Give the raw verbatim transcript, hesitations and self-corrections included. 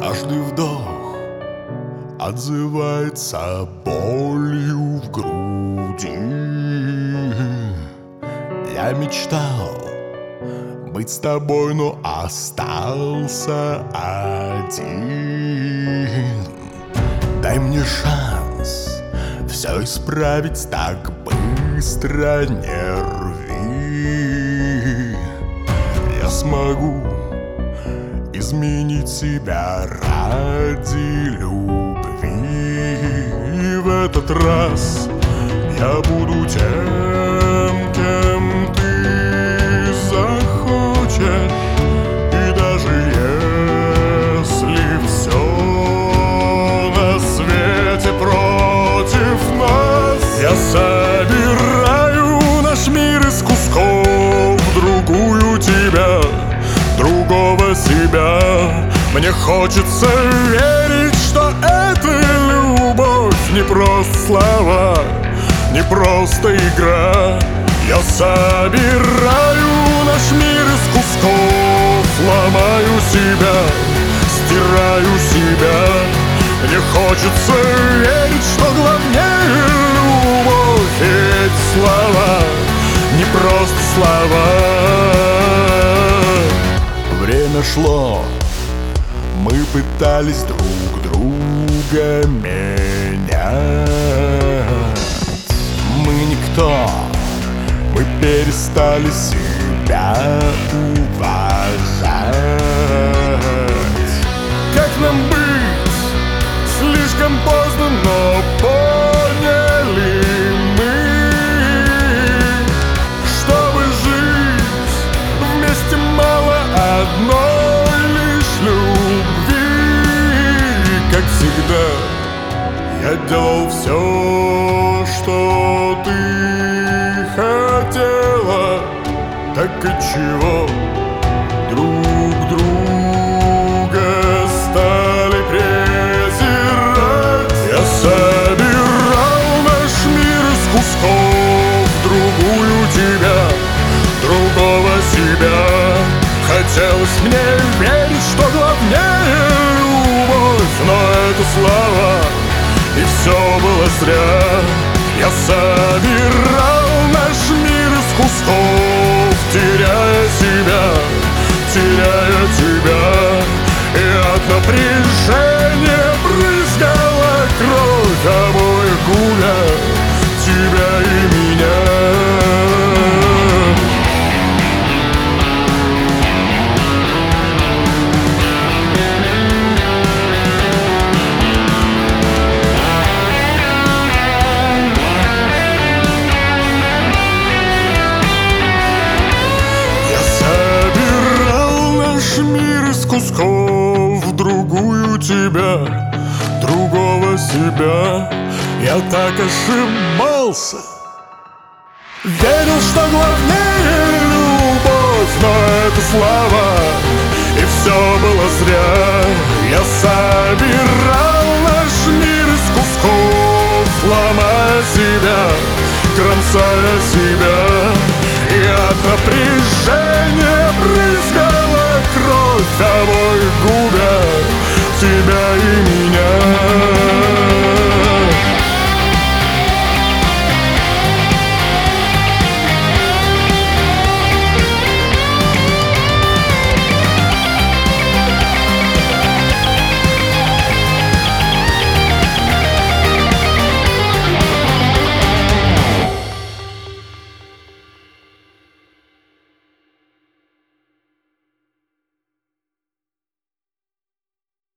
Каждый вдох отзывается болью в груди. Я мечтал быть с тобой, но остался один. Дай мне шанс все исправить так быстро, не рви. Я смогу изменить себя ради любви. И в этот раз я буду тем, кем ты захочешь. И даже если все на свете против нас, я собираю наш мир из кусков, другую тебя, другого себя. Мне хочется верить, что это любовь, не просто слова, не просто игра. Я собираю наш мир из кусков, ломаю себя, стираю себя. Мне хочется верить, что главнее любовь. И эти слова не просто слова. Время шло, мы пытались друг друга менять. Мы никто, мы перестали себя уважать. Как нам быть? Слишком поздно, но поняли мы. Чтобы жить вместе, мало одной лишь любви. Как всегда, я делал все, что ты хотела. Так и чего друг друга стали презирать? Я собирал наш мир из кусков, другую тебя, другого себя. Хотелось мне верить, что главнее любовь, но это слова, и все было зря. Я собирал наш мир из кусков, теряя себя, теряя тебя. И от напряжения брызгала кровь обоих гуля, тебя и меня. Кусков, другую тебя, другого себя. Я так ошибался, верил, что главнее любовь, но это слова, и все было зря. Я собирал наш мир из кусков, ломая себя, кромсая себя. И от напряжения брызга